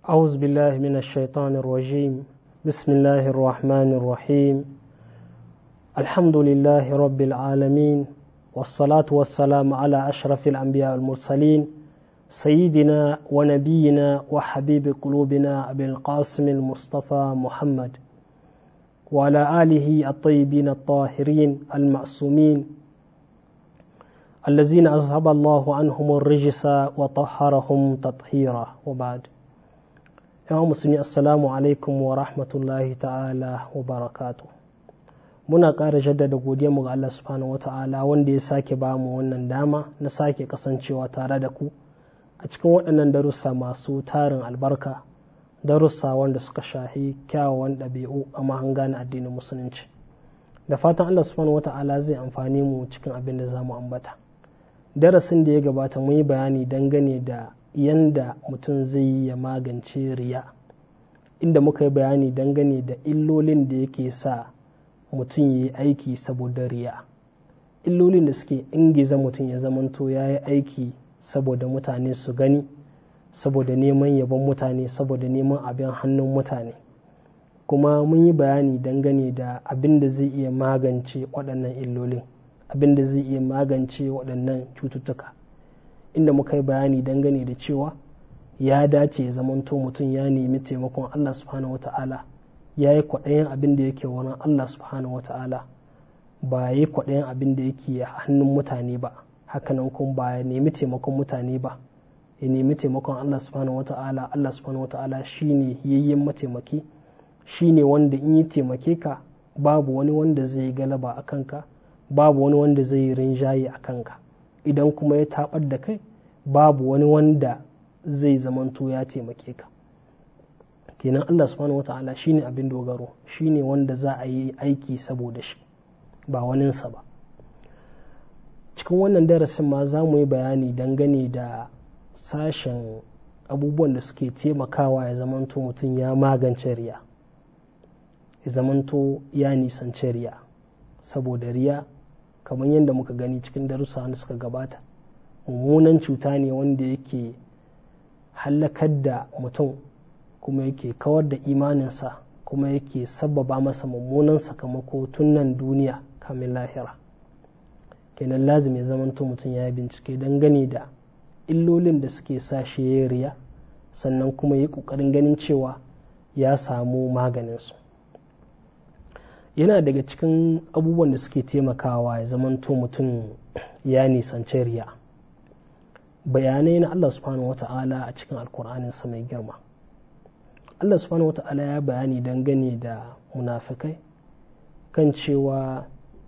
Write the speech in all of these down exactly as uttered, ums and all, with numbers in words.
أعوذ بالله من الشيطان الرجيم. بسم الله الرحمن الرحيم. الحمد لله رب العالمين، والصلاة والسلام على أشرف الأنبياء والمرسلين، سيدنا ونبينا وحبيب قلوبنا أبي القاسم المصطفى محمد، وعلى آله الطيبين الطاهرين المعصومين الذين أذهب الله عنهم الرجس وطهرهم تطهيرا، وبعد. yawan musulmi, assalamu alaikum wa rahmatullahi ta'ala wa barakatu. Muna ƙara jaddada godiyarmu ga Allah subhanahu wa ta'ala wanda ya sake ba mu wannan dama na sake kasancewa tare da ku a cikin waɗannan darussa masu tarin albarka, darussa wanda suka shahi kyawawan ɗabi'u a mahanga na addinin musulunci. Da fatan Allah subhanahu wa ta'ala zai amfani mu cikin abin da za mu ambata. Darasin da ya gabata mun yi bayani dangane da yanda mutum zai yi ya magance riya, inda muka yi bayani dangane da illolin da yake sa mutum ya yi aiki saboda riya, illolin da suke ingiza mutum ya zamanto ya yi aiki saboda mutane su gani, saboda neman yabon mutane, saboda neman abin hannun mutane. Kuma mun yi bayani dangane da abin da zai iya magance waɗannan illolin, abin da zai iya magance waɗannan cututtuka, inda muka yi bayani dangane da cewa ya dace zamanto mutum ya nemi taimakon Allah subhanahu wata'ala, ya yi kwaɗayin abin da yake wurin Allah subhanahu wata'ala, ba ya yi kwaɗayin abin da yake hannun mutane ba, hakanan kuma ba ya nemi taimakon mutane ba, ya nemi taimakon Allah subhanahu wata'ala. Allah subhanahu wata'ala shine yayyen mataimaki, shine wanda in yi taimake ka babu wani wanda zai galaba a kanka, babu wani wanda zai rinjaye a kanka. Idan kuma ya tabar da kai babu wani wanda zai zamanto ya taimake ka. Kenan Allah subhanahu wata'ala shine abin dogaro, shine wanda za a yi aiki saboda shi, ba waninsa ba. Cikin wannan darasin ma za mu yi bayani dangane da sashen abubuwan da suke taimakawa ya zamanto mutum ya magance riya, ya zamanto ya nisanci riya, saboda riya kamar yadda muka gani cikin darussa wanda suka gabata mummunan cuta ne wanda yake hallakar da mutum, kuma yake kawar da imaninsa, kuma yake sabbaba masa mummunan sakamako tun nan duniya kamin lahira. Kenan lazim ya zamanto mutum ya yi bincike dangane da illolin da suke sa shi ya riya, sannan kuma yi ƙoƙarin ganin cewa ya samu maganinsu. Yana daga cikin abubuwan da suke taimakawa ya zamanto mutum ya nisanci riya bayanai na Allah subhanahu wata'ala a cikin alkur'aninsa mai girma. Allah subhanahu wata'ala ya bayani dangane da munafikai kan cewa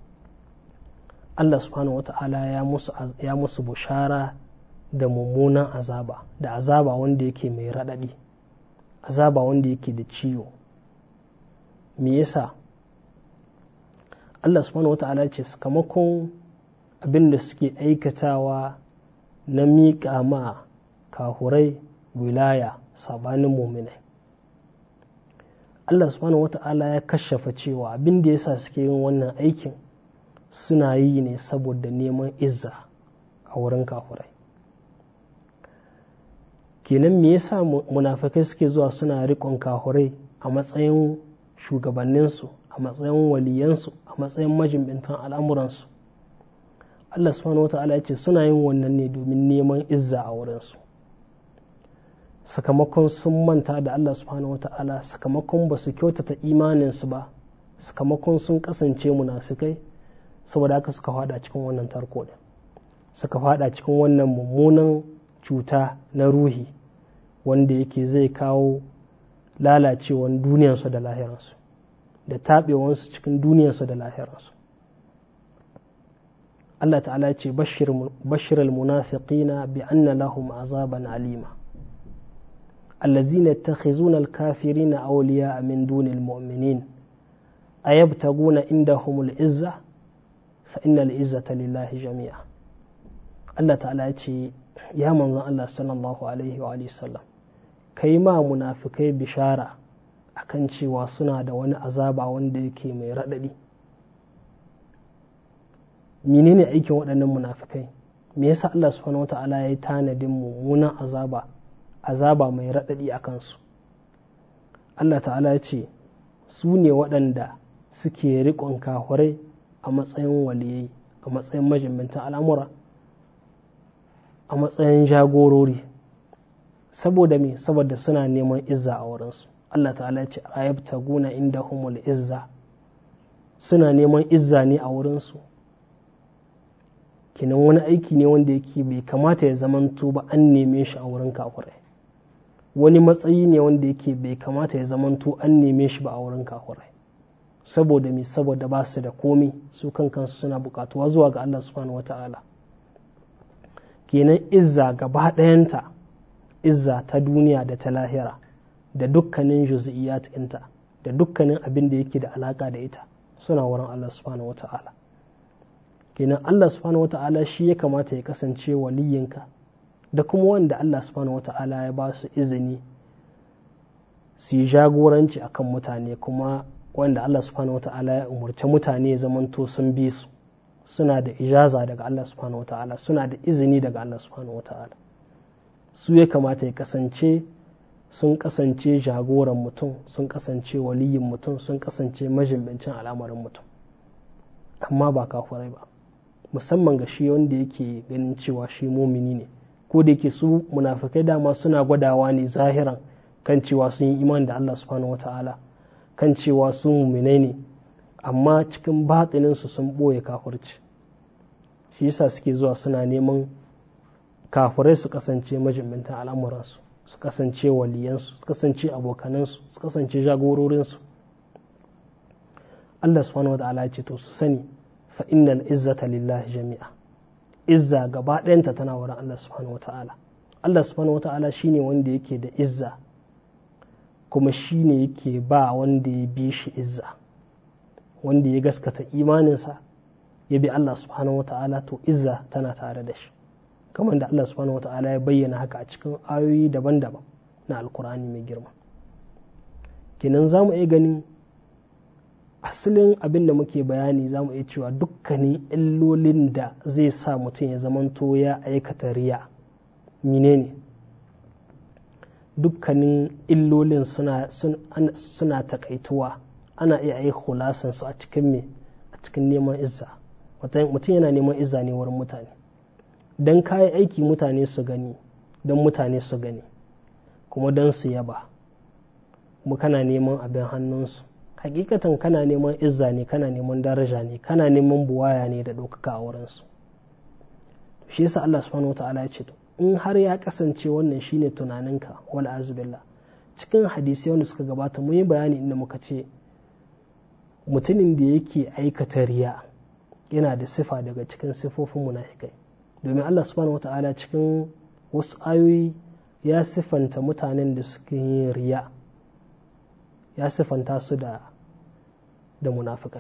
Allah subhanahu wata'ala ya musu, ya musu bushara da mummunan azaba, da azaba wanda yake mai raɗaɗi, azaba wanda yake da ciwo. Me yasa? Allah subhanahu wa ta'ala ce sakamakon abin da suke aikatawa na miƙa ma kahurai wilaya sabanin muminai. Allah subhanahu wa ta'ala ya kashafa cewa abin da yasa suke yin wannan aikin suna yi ne saboda neman izza a wurin kahurai. Kenan me yasa munafikai suke zuwa suna riƙon kahurai a matsayin shugabanninsu, a matsayin waliyansu, a matsayin majimbintan al'amuransu? Allah subhanahu wa ta'ala ya ce suna yin wannan ne domin neman izza a wurinsu, sakamakon sun manta da Allah subhanahu wa ta'ala, sakamakon ba su kyautata imaninsu ba, sakamakon sun kasance munafikai, saboda haka suka fada cikin wannan tarko din, suka fada cikin wannan mummunan cuta na ruhi wanda yake zai kawo lalacewan duniyarsu da lahiransu, da taɓewansu cikin duniyarsu da lahirarsu. Allah ta'ala ce bashir al-munafiqina bi anna lahum azaban alima allazina yattakhizuna al-kafirina awliya'a min dunil mu'minin ayabtaguna indahum al-izza fa innal izzata lillahi jami'a. Allah ta'ala ce ya manzon Allah sallallahu alaihi wa alihi sallam, kai ma munafikai bishara akan cewa suna da wani azaba wanda yake mai raɗaɗi. Menene aikin waɗannan munafikai? Me yasa Allah subhanahu wata'ala ya yi tanadin mummunan azaba azaba mai raɗaɗi a kansu, Allah ta'ala ya ce su ne waɗanda suke riƙon kahurai a matsayin waliyai, a matsayin majimmantan al'amura, a matsayin jagorori. Saboda me? Saboda suna neman izza a wurinsu. Allah ta'ala ya ce ayabtaguna indahumul izza, suna neman izza ne a wurinsu. Kinan wani aiki ne wanda yake bai kamata ya zamanto ba an neme shi a wurin kafirai. Wani matsayi ne wanda yake bai kamata ya zamanto an neme shi ba a wurin kafirai. Saboda me? Saboda ba su da komi, su kan kansu suna bukatuwa zuwa ga Allah subhanahu wata'ala. Kenan izza gaba ɗayanta, izza ta duniya da ta lahira, da dukkanin juz'iyat ɗinta, da dukkanin abin da yake da alaka da ita, suna wurin Allah subhanahu wata'ala. Kenan Allah subhanahu wata'ala shi ya kamata ya kasance waliyinka, da kuma wanda Allah subhanahu wata'ala ya ba su izini su yi jagoranci akan mutane, kuma wanda Allah subhanahu wata'ala ya umarci mutane ya zamanto sun bi su, suna da ijaza daga Allah subhanahu wata'ala, suna da izini daga Allah subhanahu wata'ala. Su ya kamata ya kasance sun kasance jagoran mutum, sun kasance waliyin mutum, sun kasance majimbincin al'amarin mutum, amma ba kafurai ba. Musamman ga shi wanda yake ganin cewa shi mumini ne, ko da yake su munafikai dama suna gwadawa ne zahiran kan cewa sun yi iman da Allah subhanahu wata'ala, kan cewa su muminai ne, amma cikin batsininsu sun ɓoye kafirci. Shi yasa suke zuwa suna neman kafirai su kasance majimmintan al'amuransu, su kasance waliyansu, su kasance abokanansu, su kasance jagororinsu. Allah subhanahu wata'ala ya ce to su sani fa innal izzata lillahi jami'a, izza gaba ɗayanta tana wurin Allah subhanahu wata'ala. Allah subhanahu wata'ala shine wanda yake da izza, kuma shine yake ba wanda ya bi shi izza. Wanda ya gaskata imaninsa ya bi Allah subhanahu wata'ala, to izza tana tare da shi, kamar da Allah subhanahu wata'ala ya bayyana haka a cikin ayoyi daban-daban na alkur'ani mai girma. Kenan za mu iya ganin asalin abin da muke bayani, za mu iya cewa dukkanin illolin da zai sa mutum ya zamanto ya aikata riya menene? Dukkanin illolin suna, suna, suna takaituwa, ana iya yi khulasan su a cikin me, a cikin neman izza. Mutum yana neman izza ne wurin mutane, don kayi aiki mutane su gani, don mutane su gani, kuma don su yaba, kuma kana neman abin hannunsu. Hakikatan kana neman izza ne, kana neman daraja ne, kana neman buwaya ne da ɗaukaka a wurinsu. Shi yasa Allah subhanahu wata'ala ya ce to in har ya kasance wannan shine tunaninka, wal azubillah, cikin hadisi wanda suka gabata mun yi bayani inda muka ce mutumin da yake aikata riya yana da sifa daga cikin sifofin munafikai, domin Allah subhanahu wata'ala cikin wasu ayoyi ya sifanta mutanen da suke yin riya, ya sifanta su da da munafikai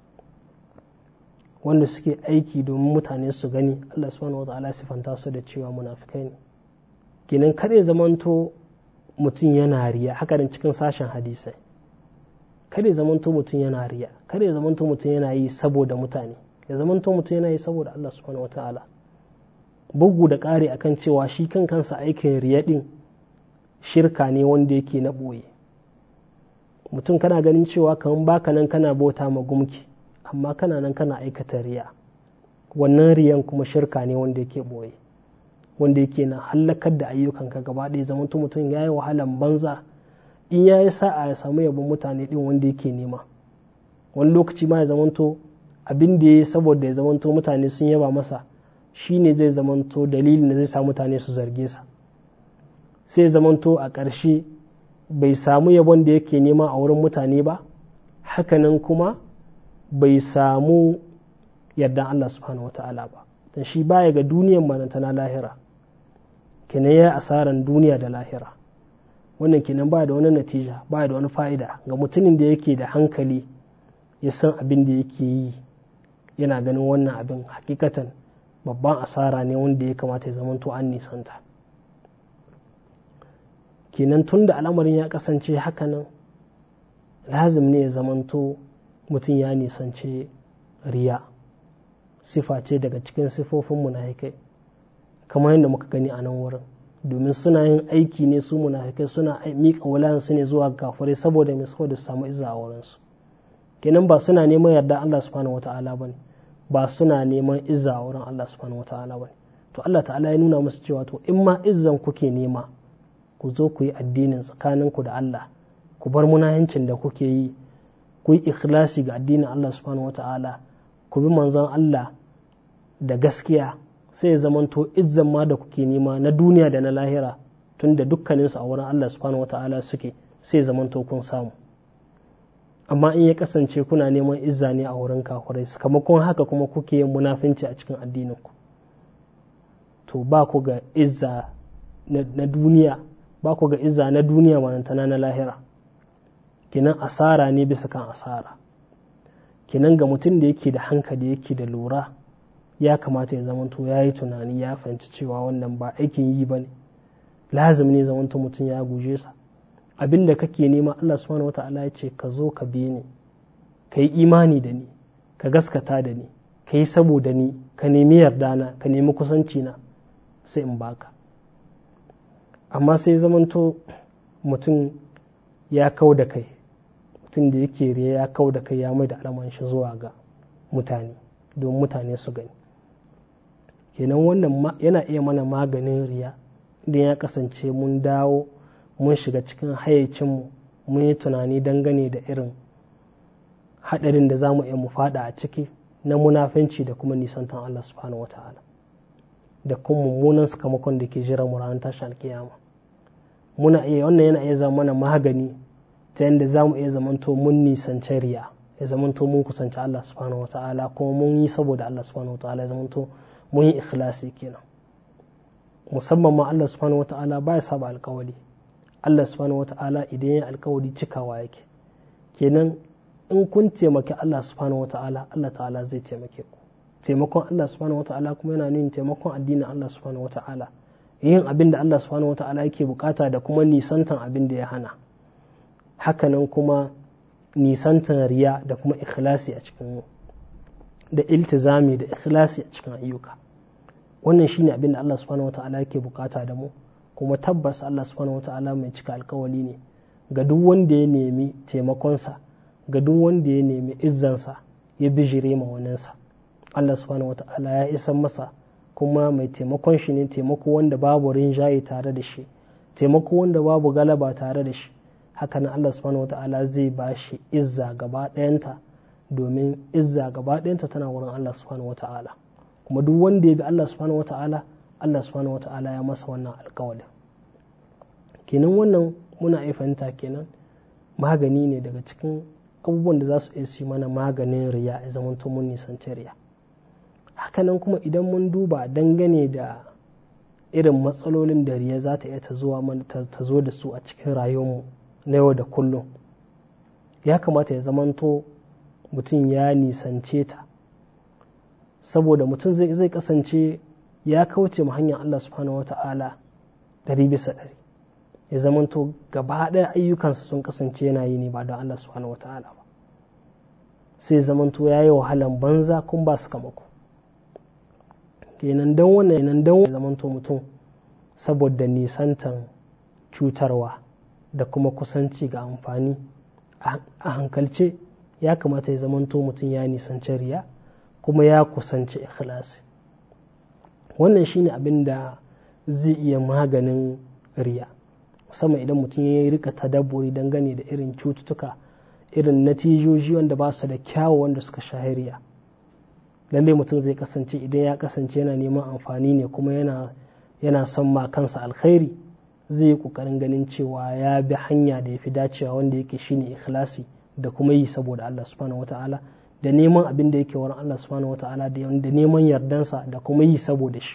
wanda suke aiki domin mutane su gani. Allah subhanahu wata'ala ya sifanta su da cewa munafikai ne. Kenan kare zamanto mutum yana riya, haka da cikin sashen hadisai, kare zamanto mutum yana riya, kare zamanto mutum yana yi saboda mutane, ya zamanto mutum yana yi saboda Allah subhanahu wata'ala. Bugu da ƙari akan cewa shi kan kansa aikin riya din shirka ne wanda yake na ɓoye. Mutum kana ganin cewa kamar baka nan kana bauta ma gumki, amma kana nan kana aikata riya. Wannan riyan kuma shirka ne wanda yake ɓoye, wanda yake na hallakar da ayyukanka gaba ɗaya. Zamanto mutum ya yi wahalan banza, in ya yi sa'a ya samu yabon mutane ɗin wanda yake nema. Wani lokaci ma ya zamanto abin da ya yi saboda ya zamanto mutane sun yaba masa, shi ne zai zamanto dalilin da zai sa mutane su zarge sa, sai zamanto a ƙarshe bai samu yabon da yake nema a wurin mutane ba, hakanan kuma bai samu yardan Allah subhanahu wata'ala ba, don shi baya ga duniyan mananta na lahira. Kenan ya asaran duniya da lahira. Wannan kenan baya da wani natija, baya da wani fa'ida ga mutumin da yake da hankali, ya san abin da yake yi, yana ganin wannan abin hakikatan babban asara ne wanda ya kamata ya zamanto an nisanta. Kenan tun da al'amarin ya kasance hakanan, lazim ne ya zamanto mutum ya nisance riya, sifa ce daga cikin sifofin munafikai, kamar yadda muka gani a nan wurin. domin suna yin aiki ne su munafikai suna miƙa wulayansu ne zuwa kafirai saboda mai saboda su samu izza a wurinsu. Kenan ba suna neman yarda Allah subhanahu wata'ala bane, ba suna neman izza a wurin Allah subhanahu wata'ala bane. To Allah ta'ala ya nuna musu cewa to in ma izzan kuke nema, ku zo ku yi addinin tsakaninku da Allah, ku bar munahincin da kuke yi, ku yi ikhlasi ga addinin Allah subhanahu wata'ala, ku bi manzon Allah da gaskiya, sai zamanto izzan ma da kuke nema na duniya da na lahira, tunda dukkaninsu a wurin Allah subhanahu wata'ala suke, sai zamanto kun samu. Amma in ya kasance kuna neman izza ne a wurin kafirai, sakamakon haka kuma kuke yin munafinci a cikin addininku, to ba ku ga izza na duniya, ba ku ga izza na duniya manantana na lahira. Kinan asara ne bisa kan asara. Kinan ga mutum da yake da hankali yake da lura, ya kamata ya zamanto ya yi tunani ya fahimci cewa wannan ba aikin yi ba ne, lazim ne zamanto mutum ya guje sa. Abin da kake nema Allah subhanahu wata'ala ya ce ka zo ka bi ni, ka yi imani da ni, ka gaskata da ni, ka yi saboda ni, ka nemi yarda na, ka nemi kusanci na, sai in baka. Amma sai zamanto mutum ya kau da kai, mutum da yake riya ya kau da kai ya mai da alaman shi zuwa ga mutane don mutane su gani. Kenan wannan yana iya mana maganin riya idan ya kasance mun dawo mun shiga cikin hayyacinmu mun yi tunani dangane da irin haɗarin da za mu iya mu fada a ciki na munafinci da kuma nisantan Allah subhanahu wata'ala da kuma mummunan sakamakon da ke jira mu ranar tashin alkiyama. Muna iya wannan yana iya zama mana magani ta yadda za mu iya zamanto mun nisanci riya, ya zamanto mun kusanci Allah subhanahu wata'ala kuma mun yi saboda Allah subhanahu wata'ala, ya zamanto mun yi ikhlasi kenan. Musamman ma Allah subhanahu wata'ala ba ya saba alkawali. Allah subhanahu wata'ala idan ya alkawari cikawa yake. Kenan in kun taimaki Allah subhanahu wata'ala, Allah ta'ala zai taimake ku. Taimakon Allah subhanahu wata'ala kuma yana nuna taimakon addinin Allah subhanahu wata'ala, yin abin da Allah subhanahu wata'ala yake bukata da kuma nisantan abin da ya hana. Hakanan kuma nisantan riya da kuma ikhlasi a cikin da iltizami da ikhlasi a cikin ayyuka. Wannan shine abin da Allah subhanahu wata'ala yake bukata da mu, kuma tabbas Allah subhanahu wata'ala mai cika alkawali ne ga duk wanda ya nemi taimakonsa, ga duk wanda ya nemi izzansa ya bijire ma waninsa. Allah subhanahu wata'ala ya isan masa, kuma mai taimakon shi ne taimako wanda babu rinjaye tare da shi, taimako wanda babu galaba tare da shi. Hakanan Allah subhanahu wata'ala zai ba shi izza gaba ɗayanta, domin izza gaba ɗayanta tana wurin Allah subhanahu wata'ala. Kuma duk wanda ya bi Allah subhanahu wata'ala, Allah subhanahu wata'ala ya masa wannan alkawalin. Kenan wannan muna iya fahimta kenan magani ne daga cikin abubuwan da za su iya su mana maganin riya, ya zama mun nisanci riya. Hakanan kuma idan mun duba dangane da irin matsalolin da riya za ta iya ta zuwa mana ta zo da su a cikin rayuwarmu na yau da kullum, ya kamata ya zamanto mutum ya nisance ta, saboda mutum zai zai kasance ya kauce mu hanyar Allah subhanahu wata'ala ɗari bisa ɗari, ya zamanto gaba ɗaya ayyukansa sun kasance yana yi ne ba don Allah subhanahu wata'ala ba, sai zamanto ya yi wahalan banza kun ba su kamako. Kenan don wannan kenan don zamanto mutum saboda nisantan cutarwa da kuma kusanci ga amfani a hankalce, ya kamata ya zamanto mutum ya nisanci riya kuma ya kusanci ikhlasi. Wannan shine abin da zai iya maganin riya, musamman idan mutum ya rika tadabburi dangane da irin cututtuka, irin natijoji wanda ba su da kyawu wanda suka shahi riya. Lallai mutum zai kasance idan ya kasance yana neman amfani ne kuma yana yana son ma kansa alkhairi, zai yi kokarin ganin cewa ya bi hanya da ya fi dacewa wanda yake shine ikhlasi da kuma yi saboda Allah subhanahu wata'ala, da neman abin da yake wurin Allah subhanahu wata'ala da neman yardansa da kuma yi saboda shi.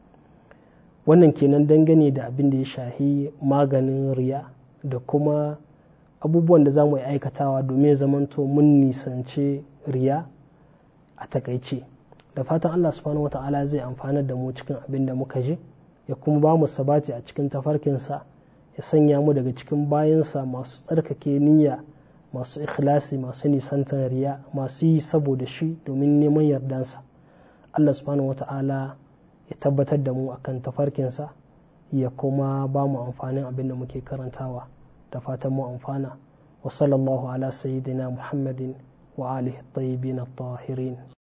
Wannan kenan dangane da abin da ya shahi maganin riya da kuma abubuwan da za mu yi aikatawa domin zamanto mun nisance riya a takaice. Da fatan Allah subhanahu wata'ala zai amfanar da mu cikin abin da muka ji, ya kuma ba mu sabati a cikin tafarkinsa, ya sanya mu daga cikin bayansa masu tsarkake niyya, masu ikhlasi, masu nisantar riya, masu yi saboda shi domin neman yardansa. Allah subhanahu wata'ala ya tabbatar da mu akan tafarkinsa, ya kuma ba mu amfanin abin da muke karantawa, da fatan mu amfana. Wa sallallahu ala sayyidina Muhammadin wa alihi tayyibin at-tahirin.